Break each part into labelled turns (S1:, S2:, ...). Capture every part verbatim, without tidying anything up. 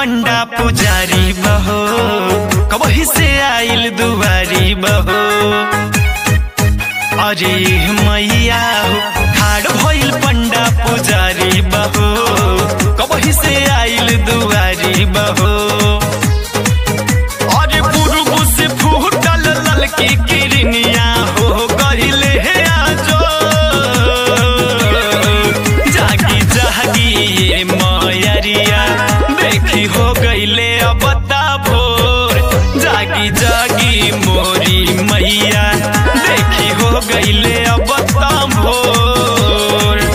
S1: पंडा पुजारी बहो, कबही से आइल दुआरी बहो। अरे मैया हो ठाड़ भइल पंडा पुजारी बहो, कबही से आइल दुआरी बहो। अरे पुरुगु से फूटल ललकी किरनिया हो गइले हे आजो। जागी जागी ये मैयरिया देखी हो गइले अब भोर। जागी जागी मोरी मैया देखी हो गइले अब भोर।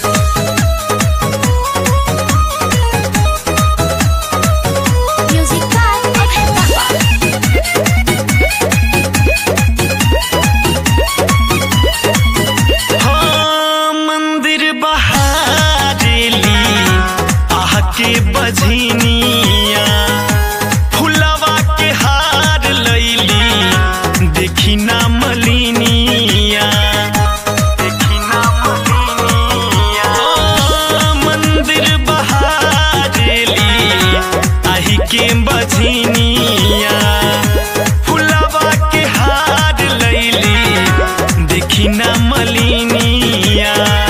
S1: हाँ मंदिर बहारेली आह के बझनिया, फुलवा के हार लैली देखी ना मलिनिया। देखी ना मलिनिया मंदिर बहारेली आही के बझनिया, फुलवा के हार लैली देखी ना मलिनिया।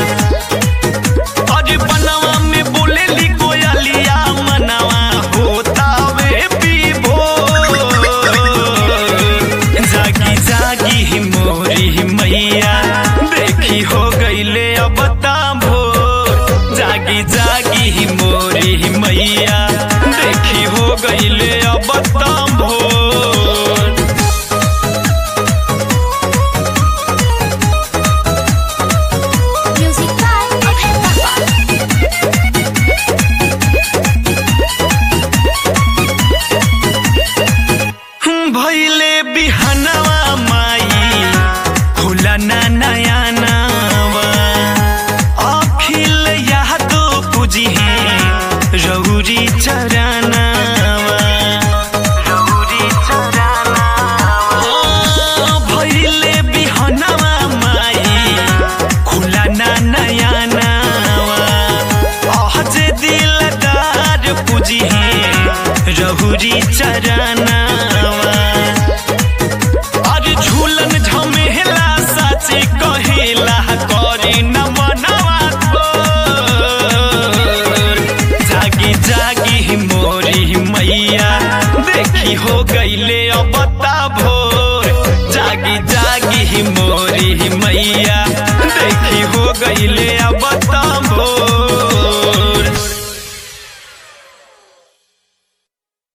S1: अरे बनवा में बोलेली कोयलिया मनवा होता वे विभोर। जागी जागी मोरी मैया देखी हो गइले अब भोर। जागी जागी